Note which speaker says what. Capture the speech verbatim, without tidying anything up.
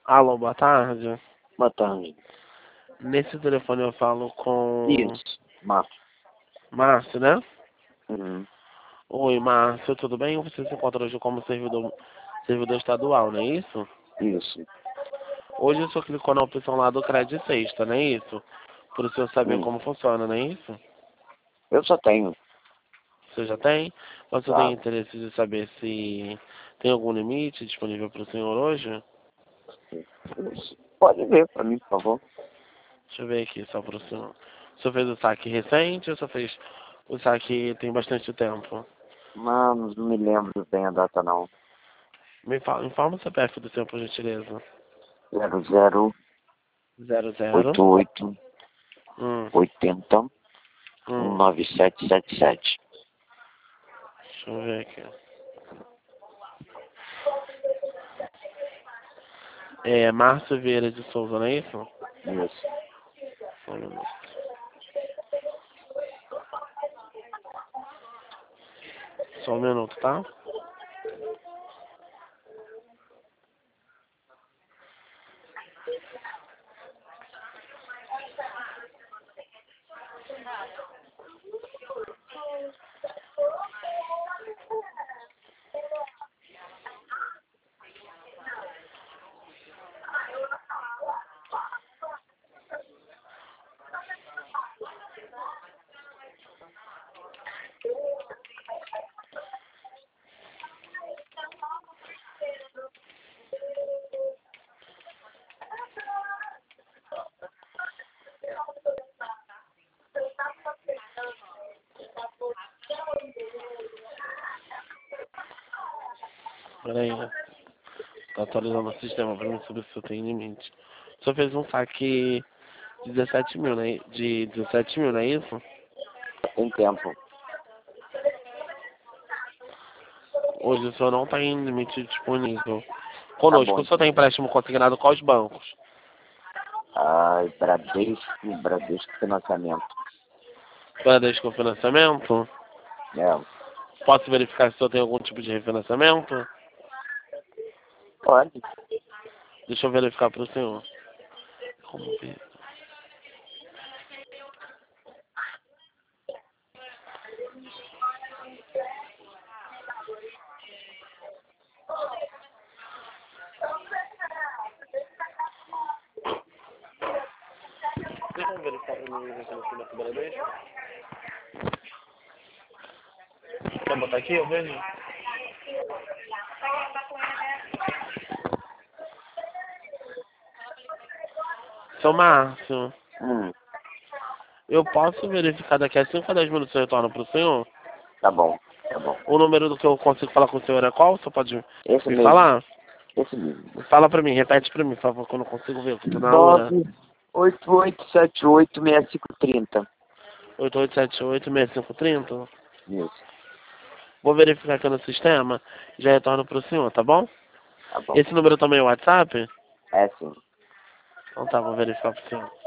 Speaker 1: Alô, boa tarde.
Speaker 2: Boa tarde.
Speaker 1: Nesse telefone eu falo com...
Speaker 2: Isso, Márcio.
Speaker 1: Márcio, né?
Speaker 2: Uhum.
Speaker 1: Oi, Márcio, tudo bem? Você se encontra hoje como servidor, servidor estadual, não é isso?
Speaker 2: Isso.
Speaker 1: Hoje o senhor clicou na opção lá do crédito sexta, não é isso? Para o senhor saber
Speaker 2: Hum.
Speaker 1: como funciona, não é isso?
Speaker 2: Eu só tenho.
Speaker 1: Você já tem? Você
Speaker 2: Tá.
Speaker 1: tem interesse de saber se tem algum limite disponível para o senhor hoje?
Speaker 2: Isso. Pode ver pra mim, por favor.
Speaker 1: Deixa eu ver aqui, só para o senhor. O senhor fez o saque recente ou o senhor fez o saque tem bastante tempo?
Speaker 2: Mas não me lembro bem a data, não.
Speaker 1: Me fala, informa o C P F do senhor, por gentileza.
Speaker 2: Zero zero
Speaker 1: Zero zero.
Speaker 2: oito oito
Speaker 1: Hum,
Speaker 2: oitenta um
Speaker 1: hum.
Speaker 2: nove sete sete sete.
Speaker 1: Deixa eu ver aqui. É Márcio Vieira de Souza, não é isso?
Speaker 2: Isso.
Speaker 1: Só um minuto. Só um minuto, tá? Peraí, né? Tá atualizando o sistema pra mim saber se eu tenho limite. O senhor fez um saque de dezessete mil, né? De dezessete mil, não é isso?
Speaker 2: Tem tempo.
Speaker 1: Hoje o senhor não tá em limite disponível.
Speaker 2: Tá
Speaker 1: Conosco,
Speaker 2: bom,
Speaker 1: o senhor
Speaker 2: então.
Speaker 1: tem empréstimo consignado com os bancos?
Speaker 2: Ai, Bradesco, Bradesco Financiamento.
Speaker 1: Bradesco Financiamento?
Speaker 2: É.
Speaker 1: Posso verificar se o senhor tem algum tipo de refinanciamento?
Speaker 2: Pode.
Speaker 1: Deixa eu verificar para o senhor. Como ver? Deixa eu verificar para mim o refinanciamento do Bradesco. Quer botar aqui? Eu vejo. Seu Márcio,
Speaker 2: Hum.
Speaker 1: eu posso verificar daqui a cinco a dez minutos eu retorno para o senhor?
Speaker 2: Tá bom. Tá bom.
Speaker 1: O número do que eu consigo falar com o senhor é qual? Você pode
Speaker 2: Esse
Speaker 1: me
Speaker 2: mesmo.
Speaker 1: falar?
Speaker 2: Esse mesmo.
Speaker 1: Fala para mim, repete para mim, por favor, que eu não consigo ver, porque eu tô na hora.
Speaker 2: nove oito oito sete oito seis cinco trinta.
Speaker 1: oito oito sete oito seis cinco três zero.
Speaker 2: Isso.
Speaker 1: Vou verificar aqui no sistema e já retorno para o senhor, tá bom?
Speaker 2: Tá bom.
Speaker 1: Esse número também é o WhatsApp?
Speaker 2: É sim.
Speaker 1: Então tá, vou verificar para o senhor.